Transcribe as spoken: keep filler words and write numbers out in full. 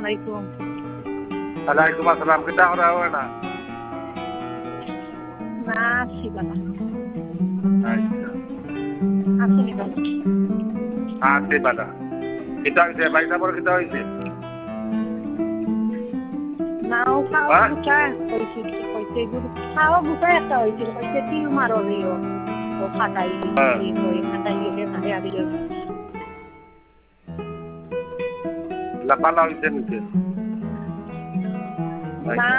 আলাইকুম। ওয়ালাইকুম আসসালাম। কিতা করা হয় না? না আছি বাবা। আচ্ছা। আসুনি বাবা। আছি বালা। কিতা হয়েছে? বাইসা পর কিতা হয়েছে? নাও খাওয়া হ্যাঁ? গুছায় কইছি কইছে গুরু খাওয়া গুছায় একটা হয়েছিল কইছে টিউমার হলিও ও খাটাই হ্যাঁ। ওই খাটাই গেলে ভাই আবি লাপালা হয়েছে নিচে। না